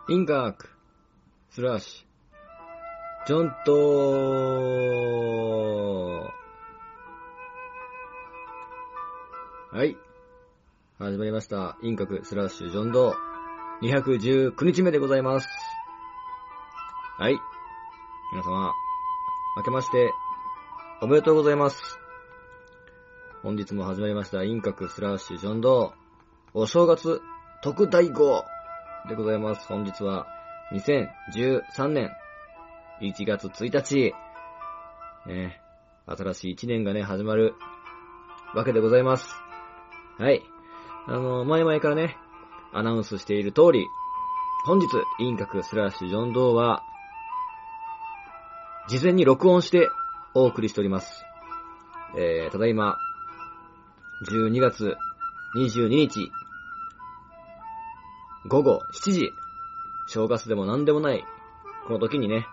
インガーク、スラッシュ、ジョントはい。始まりました。インカクスラッシュジョンド219日目でございます。はい。皆様、明けまして、おめでとうございます。本日も始まりました。インカクスラッシュジョンドお正月特大号でございます。本日は2013年1月1日、新しい1年がね、始まるわけでございます。はい。前々からね、アナウンスしている通り、本日、インカクスラッシュジョンドーは、事前に録音してお送りしております。ただいま、12月22日、午後7時、正月でも何でもない、この時にね、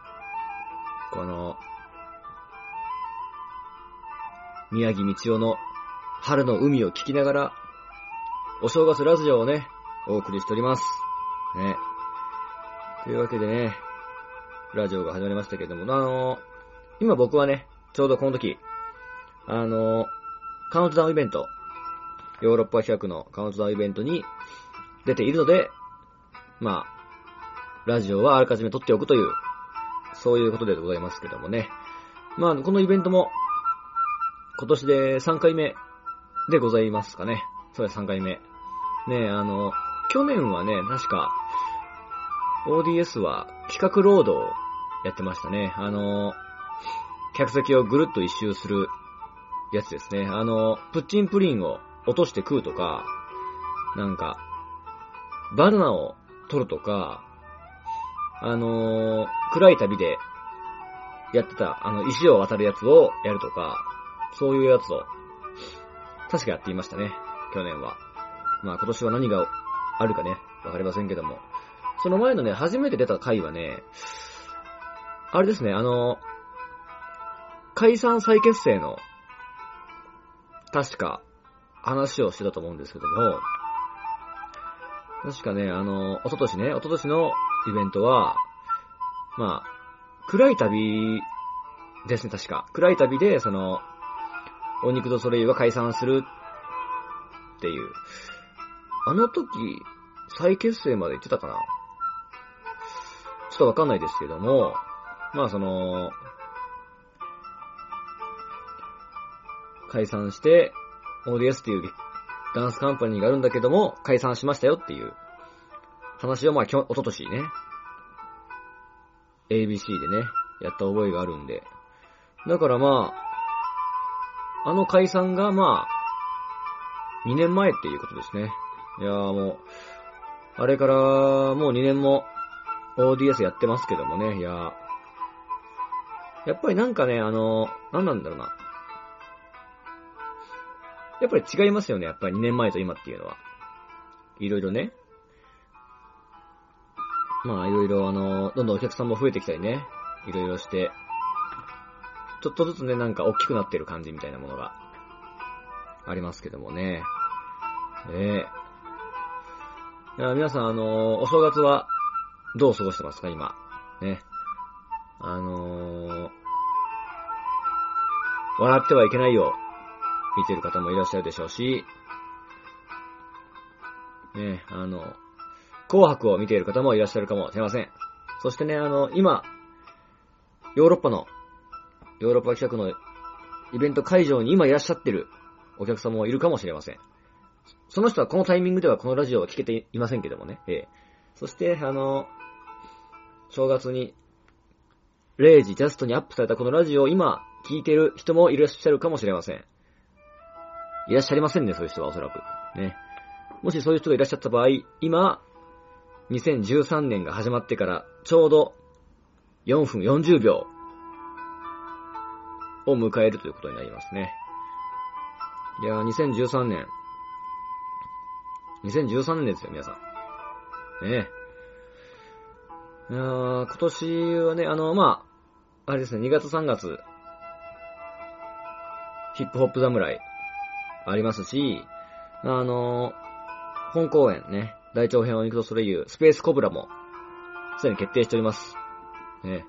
宮城道夫の春の海を聞きながら、お正月ラジオをね、お送りしております。ね。というわけでね、ラジオが始まりましたけども、今僕はね、ちょうどこの時、カウントダウンイベント、ヨーロッパ企画のカウントダウンイベントに出ているので、まあ、ラジオはあらかじめ撮っておくという、そういうことでございますけどもね。まあ、このイベントも、今年で3回目でございますかね。そうです、3回目。ね、去年はね、確か、ODS は企画ロードをやってましたね。客席をぐるっと一周するやつですね。プッチンプリンを落として食うとか、なんか、バナナを取るとか、暗い旅でやってた、石を渡るやつをやるとか、そういうやつを、確かやっていましたね、去年は。まあ今年は何があるかね、わかりませんけども。その前のね、初めて出た回はね、あれですね、解散再結成の、確か、話をしてたと思うんですけども、確かね、一昨年のイベントは、まあ、暗い旅ですね、確か。暗い旅で、お肉とソレイユが解散するっていう。あの時、再結成まで言ってたかな？ちょっとわかんないですけども、まあ解散して、ODS っていうダンスカンパニーがあるんだけども、解散しましたよっていう話を、まあ、一昨年ね、ABC でね、やった覚えがあるんで。だからまあ、解散がまあ、2年前っていうことですね。いやーもう、あれからもう2年も ODS やってますけどもね、いやー、やっぱりなんかね、なんなんだろうな。やっぱり違いますよね、やっぱり2年前と今っていうのは。いろいろね。まあいろいろどんどんお客さんも増えてきたりね、いろいろして、ちょっとずつね、なんか大きくなってる感じみたいなものがありますけどもね。いや皆さんお正月はどう過ごしてますか今。ね。笑ってはいけないよ。見てる方もいらっしゃるでしょうし、ね、紅白を見ている方もいらっしゃるかもしれません。そしてね、今、ヨーロッパ企画のイベント会場に今いらっしゃってるお客様もいるかもしれません。その人はこのタイミングではこのラジオは聞けていませんけどもね。そして、正月に0時ジャストにアップされたこのラジオを今聞いている人もいらっしゃるかもしれません。いらっしゃいませんね、そういう人はおそらく。ね。もしそういう人がいらっしゃった場合、今、2013年が始まってからちょうど4分40秒を迎えるということになりますね。いやー、2013年ですよ、皆さん。ねえ。今年はね、まあ、あれですね、2月3月、ヒップホップ侍、ありますし、本公演ね、大長編お肉とソレイユ、スペースコブラもすでに決定しております。ね。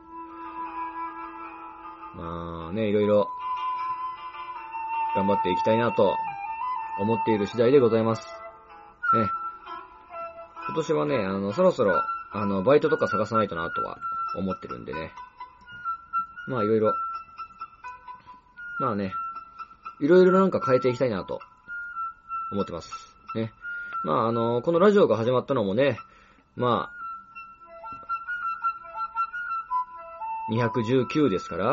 まあね、いろいろ頑張っていきたいなと思っている次第でございます。ね。今年はね、そろそろ、バイトとか探さないとなとは思ってるんでね。まあいろいろ、まあね、いろいろなんか変えていきたいなと思ってます。ね。まあこのラジオが始まったのもね、まあ、219ですから、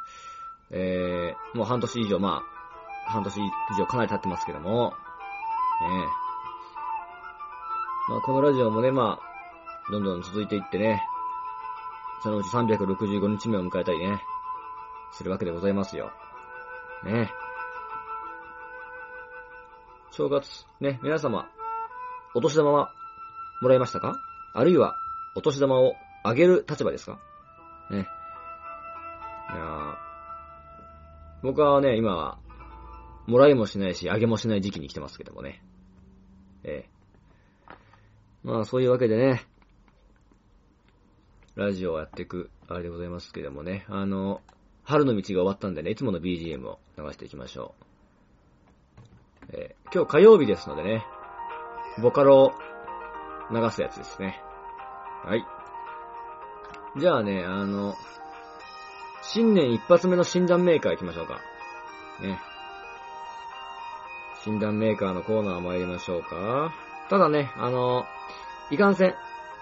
もう半年以上かなり経ってますけども、ね。まあこのラジオもね、まあ、どんどん続いていってね、そのうち365日目を迎えたりね、するわけでございますよ。ね。正月、ね、皆様、お年玉はもらいましたか？あるいは、お年玉をあげる立場ですか？ね。いやー、僕はね、今は、もらいもしないし、あげもしない時期に来てますけどもね。まあ、そういうわけでね、ラジオをやっていく、あれでございますけどもね、春の道が終わったんでね、いつもの BGM を流していきましょう。今日火曜日ですのでね、ボカロを流すやつですね。はい。じゃあね、新年一発目の診断メーカー行きましょうか。ね。診断メーカーのコーナー参りましょうか。ただね、いかんせん。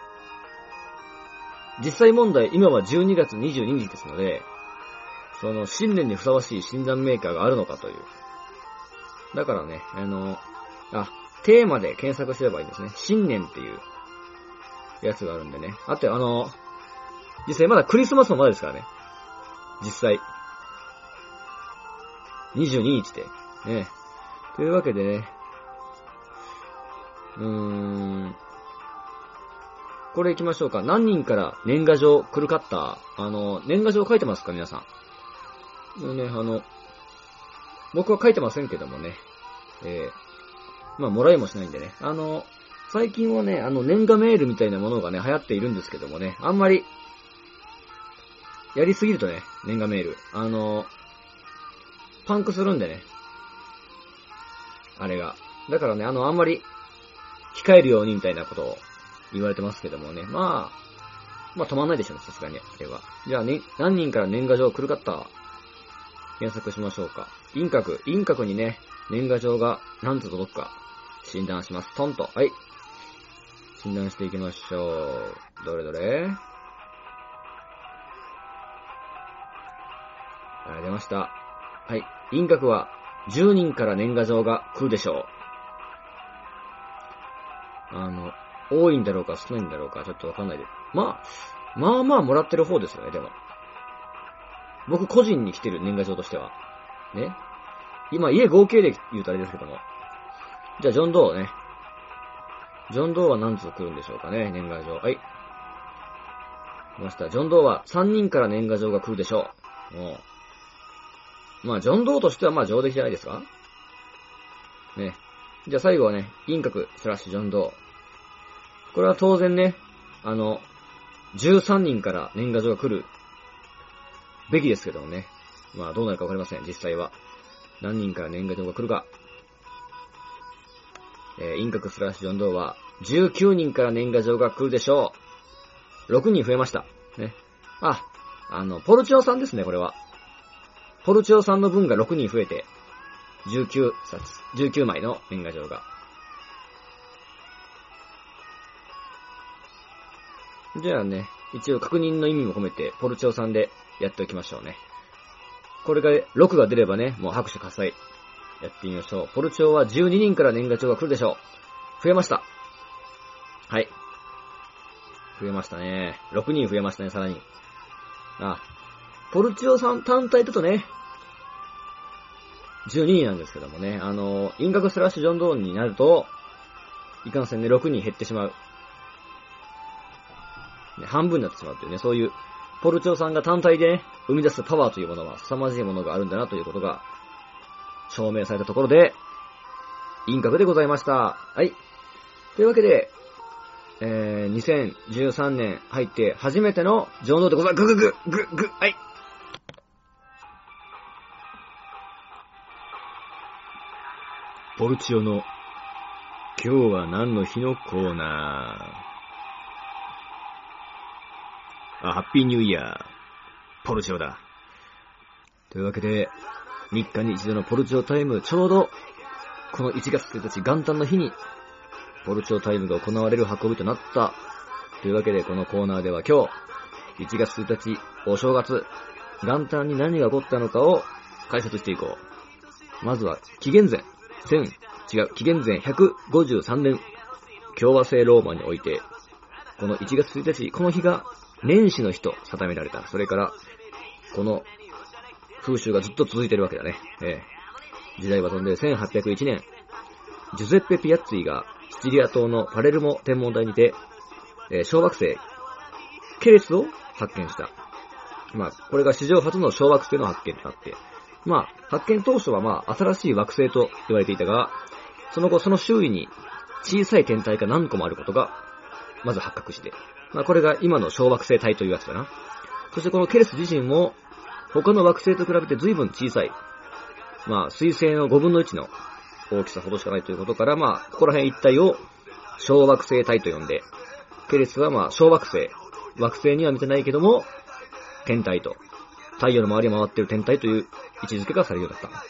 実際問題、今は12月22日ですので、その新年にふさわしい診断メーカーがあるのかという。だからね、テーマで検索すればいいんですね。新年っていうやつがあるんでね。あと実際まだクリスマスもまだですからね。実際。22日で。ね。というわけでね。これ行きましょうか。何人から年賀状来るかった年賀状書いてますか皆さん。ね、僕は書いてませんけどもね。まあ、もらいもしないんでね。最近はね、年賀メールみたいなものがね、流行っているんですけどもね。あんまり、やりすぎるとね、年賀メール。パンクするんでね。あれが。だからね、あんまり、控えるようにみたいなことを言われてますけどもね。まあ止まんないでしょうね、さすがに。あれは。じゃあね、何人から年賀状来るかった検索しましょうか。陰閣にね、年賀状が何つ届くか、診断します。トンと。はい。診断していきましょう。どれどれ？出ました。はい。陰閣は10人から年賀状が来るでしょう。多いんだろうか少ないんだろうかちょっとわかんないで。まあもらってる方ですよね、でも。僕個人に来てる年賀状としては。ね。今、家合計で言うとあれですけども。じゃあ、ジョンドーね。ジョンドーは何通来るんでしょうかね、年賀状。はい。来ました。ジョンドーは3人から年賀状が来るでしょう。もう。まあ、ジョンドーとしてはまあ上出来じゃないですかね。じゃあ最後はね、陰閣/ジョンドー。これは当然ね、13人から年賀状が来るべきですけどもね。まあどうなるかわかりません、実際は。何人から年賀状が来るか。陰閣/ジョンドーは19人から年賀状が来るでしょう。6人増えました。ね。ポルチオさんですね、これは。ポルチオさんの分が6人増えて、19枚の年賀状が。じゃあね、一応確認の意味も込めて、ポルチオさんでやっておきましょうね。これが6が出ればね、もう拍手喝采。やってみましょう。ポルチオは12人から年賀状が来るでしょう。増えました。はい。増えましたね。6人増えましたね、さらに。ポルチオさん単体だとね、12人なんですけどもね、陰閣/ジョンドーンになると、いかんせんね、6人減ってしまう。ね、半分になってしまうというね、そういう、ポルチオさんが単体でね、生み出すパワーというものは凄まじいものがあるんだなということが、証明されたところで、陰閣でございました。はい。というわけで、 2013年入って初めてのジョン・ドーでございます。グ、はい。ポルチオの今日は何の日のコーナー。ハッピーニューイヤー。ポルチオだ。というわけで、3日に一度のポルチオタイム、ちょうど、この1月1日元旦の日に、ポルチオタイムが行われる運びとなった。というわけで、このコーナーでは今日、1月1日、お正月、元旦に何が起こったのかを解説していこう。まずは、紀元前153年、共和制ローマにおいて、この1月1日、この日が年始の日と定められた。それから、この風習がずっと続いているわけだね。時代は飛んで1801年、ジュゼッペ・ピアッツィがシチリア島のパレルモ天文台にて、小惑星、ケレスを発見した。これが史上初の小惑星の発見となって、発見当初は新しい惑星と言われていたが、その後その周囲に小さい天体が何個もあることが、まず発覚して、これが今の小惑星帯というやつだな。そしてこのケレス自身も、他の惑星と比べて随分小さい、水星の5分の1の大きさほどしかないということから、ここら辺一帯を小惑星帯と呼んで、ケレスは小惑星、惑星には見てないけども、天体と、太陽の周りを回っている天体という位置づけがされるようになった。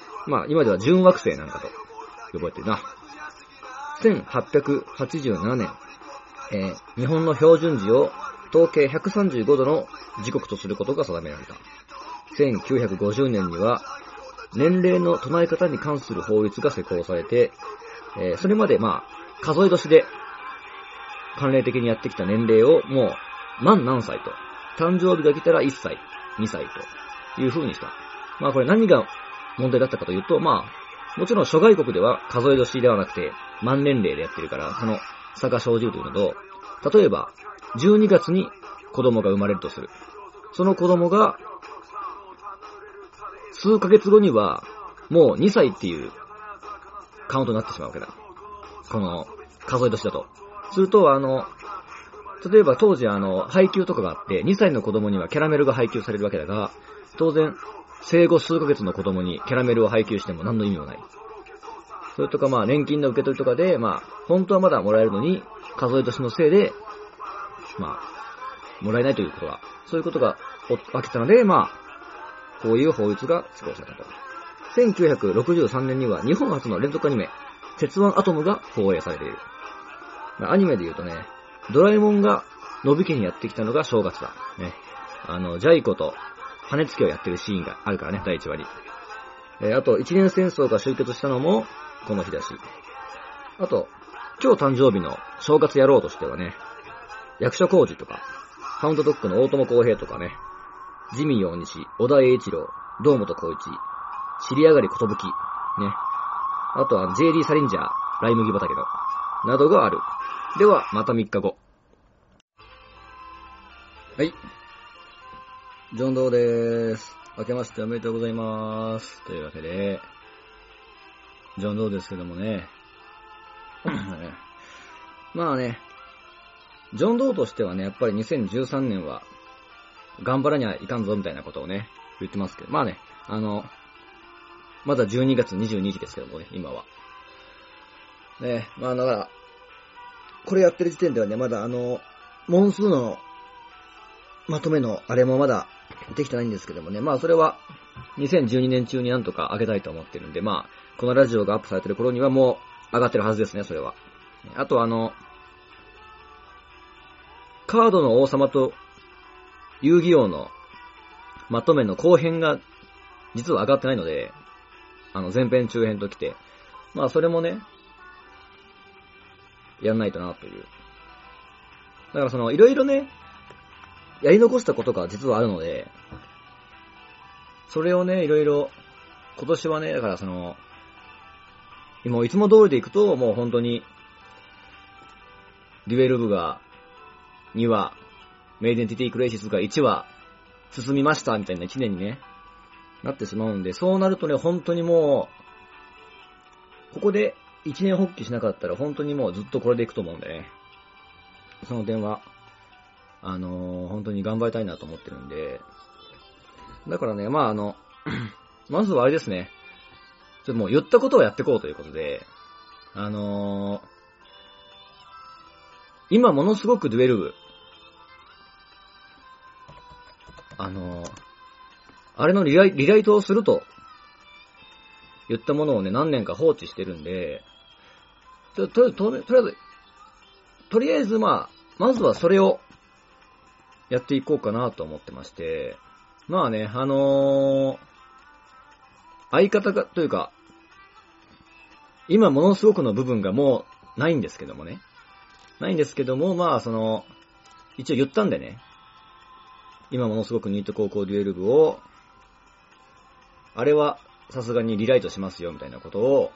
今では準惑星なんかと呼ばれているな。1887年、日本の標準時を統計135度の時刻とすることが定められた。1950年には、年齢の唱え方に関する法律が施行されて、それまで数え年で慣例的にやってきた年齢をもう満何歳と、誕生日が来たら1歳、2歳という風にした。これ何が問題だったかというと、もちろん諸外国では数え年ではなくて満年齢でやってるから、その差が生じるというのと、例えば12月に子供が生まれるとする。その子供が数ヶ月後にはもう2歳っていうカウントになってしまうわけだ。この数え年だと。すると例えば当時配給とかがあって2歳の子供にはキャラメルが配給されるわけだが、当然生後数ヶ月の子供にキャラメルを配給しても何の意味もない。それとか年金の受け取りとかで本当はまだもらえるのに数え年のせいでもらえないということが、そういうことが起きたのでこういう法律が施行されたと。1963年には日本初の連続アニメ、鉄腕アトムが放映されている。アニメで言うとね、ドラえもんが野比家にやってきたのが正月だ。ね。ジャイ子と羽付けをやってるシーンがあるからね、第1話に。あと、一年戦争が終結したのもこの日だし。あと、今日誕生日の正月野郎としてはね、役所広司とか、ハウンドドッグの大友康平とかね、ジミー大西、小田栄一郎、堂本光一、尻上がりことぶき、ね。あとは JD サリンジャー、ライ麦畑の、などがある。では、また3日後。はい。ジョンドーでーす。明けましておめでとうございます。というわけで、ジョンドーですけどもね。ジョンドーとしてはね、やっぱり2013年は、頑張らにはいかんぞみたいなことをね、言ってますけど、まだ12月22日ですけどもね、今は。ね、だから、これやってる時点ではね、まだモンスーンのまとめのあれもまだできてないんですけどもね、それは2012年中になんとか上げたいと思ってるんで、このラジオがアップされてる頃にはもう上がってるはずですね、それは。あとカードの王様と遊戯王のまとめの後編が実は上がってないので、前編中編ときて、それもね、やんないとなという。だからいろいろね、やり残したことが実はあるので、それをね、いろいろ、今年はね、だから今いつも通りでいくと、もう本当に、デュエル部が2話、メイデンティティクレイシスが1話、進みましたみたいな1年にね、なってしまうんで、そうなるとね、本当にもう、ここで1年発起しなかったら本当にもうずっとこれでいくと思うんでね。 その点は、本当に頑張りたいなと思ってるんで、だからね、まずはあれですね、ちょっともう言ったことをやっていこうということで、今ものすごくデュエル部、あれのリライトをすると言ったものをね、何年か放置してるんで、とりあえずまずはそれをやっていこうかなと思ってまして、まあね、相方が、というか、今ものすごくの部分がもうないんですけどもね。ないんですけども、一応言ったんでね。今ものすごくニート高校デュエル部を、あれはさすがにリライトしますよみたいなことを、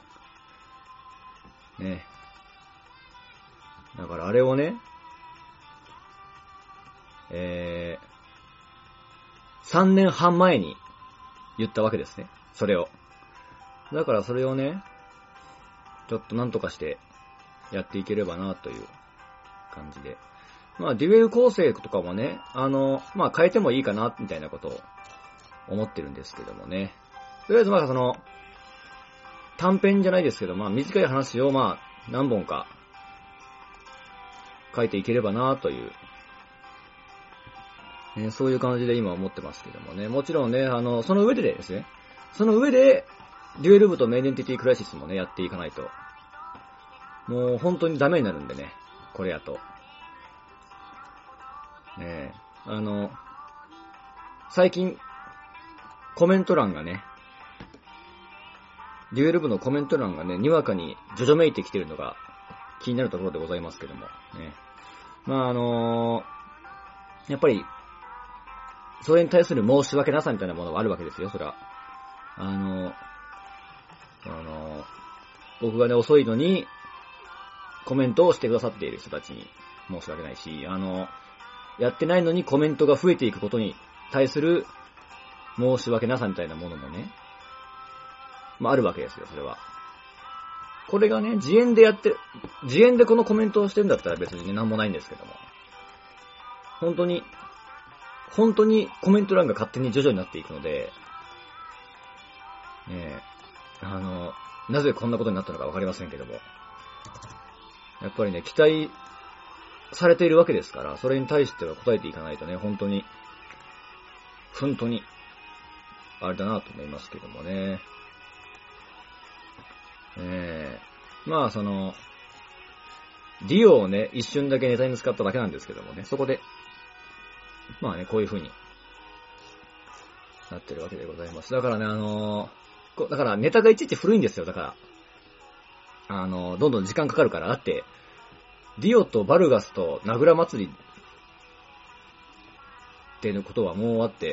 ね。だからあれをね、3年半前に言ったわけですね。それを。だからそれをね、ちょっとなんとかしてやっていければなという感じで。デュエル構成とかもね、変えてもいいかなみたいなことを思ってるんですけどもね。とりあえず短編じゃないですけど、短い話を何本か書いていければなという、ね、そういう感じで今思ってますけどもね。もちろんね、その上でですね、その上で、デュエル部とメイデンティティクライシスもね、やっていかないと、もう本当にダメになるんでね、これやと。ねえ、最近、コメント欄がね、デュエル部のコメント欄がね、にわかにジョジョめいてきてるのが気になるところでございますけども、ね。やっぱり、それに対する申し訳なさみたいなものがあるわけですよ、それは。僕がね、遅いのに、コメントをしてくださっている人たちに申し訳ないし、やってないのにコメントが増えていくことに対する申し訳なさみたいなものもね、あるわけですよ、それは。これがね、自演でこのコメントをしてるんだったら別にね、なんもないんですけども。本当にコメント欄が勝手に徐々になっていくので、なぜこんなことになったのかわかりませんけども。やっぱりね、期待されているわけですから、それに対しては答えていかないとね、本当に、あれだなと思いますけどもね。ディオをね、一瞬だけネタに使っただけなんですけどもね、そこで、こういう風になってるわけでございます。だからね、だからネタがいちいち古いんですよ、だから。どんどん時間かかるから。だって、ディオとバルガスとナグラ祭りっていうことはもうあって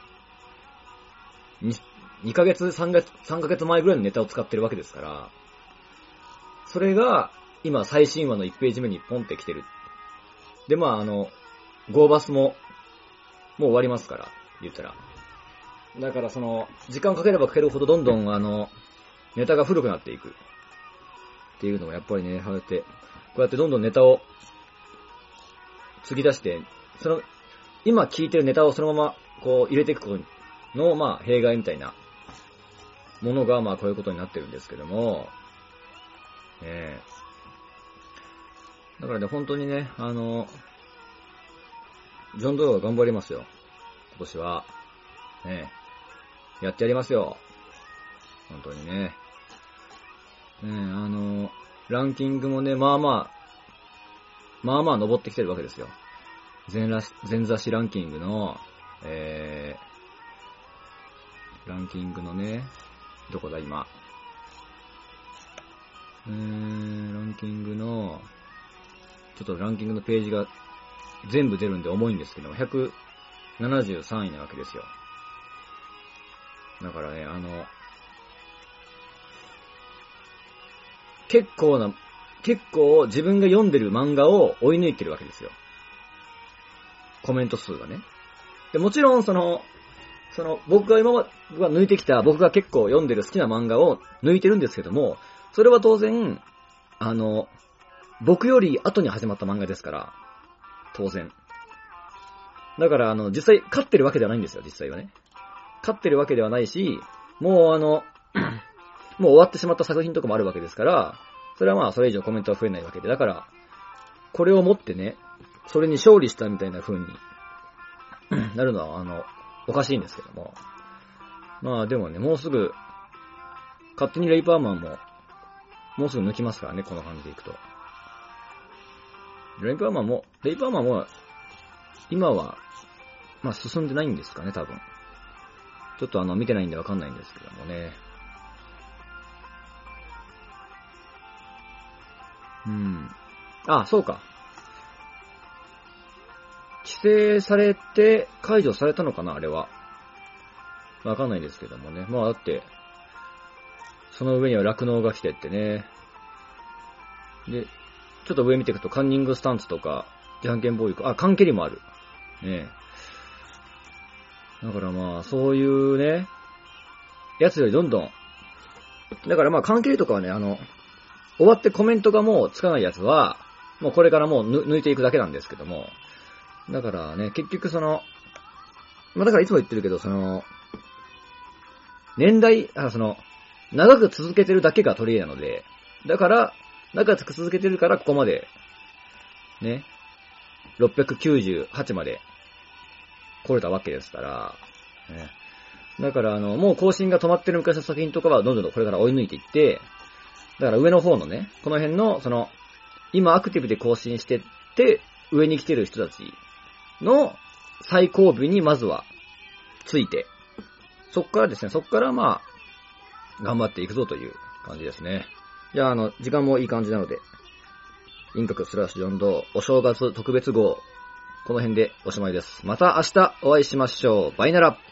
、2ヶ月、3ヶ月前ぐらいのネタを使ってるわけですから、それが、今最新話の1ページ目にポンって来てる。で、ゴーバスも、もう終わりますから、言ったら。だから時間かければかけるほどどんどんネタが古くなっていく。っていうのがやっぱりね、こうやってどんどんネタを、継ぎ出して、今聞いてるネタをそのまま、こう入れていくことの、弊害みたいな、ものが、こういうことになってるんですけども、だからね、本当にね、ジョン・ドローが頑張りますよ。今年は。やってやりますよ。本当にね。ランキングもね、登ってきてるわけですよ。全雑誌ランキングの、ランキングのね、どこだ今。ランキングの、ちょっとランキングのページが全部出るんで重いんですけども、173位なわけですよ。だからね、結構自分が読んでる漫画を追い抜いてるわけですよ。コメント数がね。で、もちろん僕が抜いてきた、僕が結構読んでる好きな漫画を抜いてるんですけども、それは当然、僕より後に始まった漫画ですから、 当然。だから実際勝ってるわけではないんですよ、実際はね。勝ってるわけではないし、もうもう終わってしまった作品とかもあるわけですから、それはまあそれ以上コメントは増えないわけで、だから、これをもってね、それに勝利したみたいな風になるのはおかしいんですけども。まあでもね、もうすぐ、勝手にレイパーマンも、もうすぐ抜きますからね、この感じでいくと。レイパーマンも、今は、まあ進んでないんですかね、多分。ちょっと見てないんでわかんないんですけどもね。あ、そうか。規制されて解除されたのかな、あれは。わかんないですけどもね。まあだって、その上には酪農が来てってね。で、ちょっと上見ていくとカンニングスタンツとか、じゃんけん暴力、カンケリもある。ねだからまあ、そういうね、やつよりどんどん、だからまあ、カンケリとかはね、終わってコメントがもうつかないやつは、もうこれからもう抜いていくだけなんですけども、だからね、結局まあだからいつも言ってるけど、年代、長く続けてるだけが取り柄なので、だから、長く続けてるからここまで、ね、698まで来れたわけですから、ね、だからもう更新が止まってる昔の作品とかはどんどんこれから追い抜いていって、だから上の方のね、この辺の、今アクティブで更新してって、上に来てる人たちの最後尾にまずはついて、そっからまあ、頑張っていくぞという感じですね。じゃあ時間もいい感じなので、インカクスラッシュ4度お正月特別号、この辺でおしまいです。また明日お会いしましょう。バイナラ。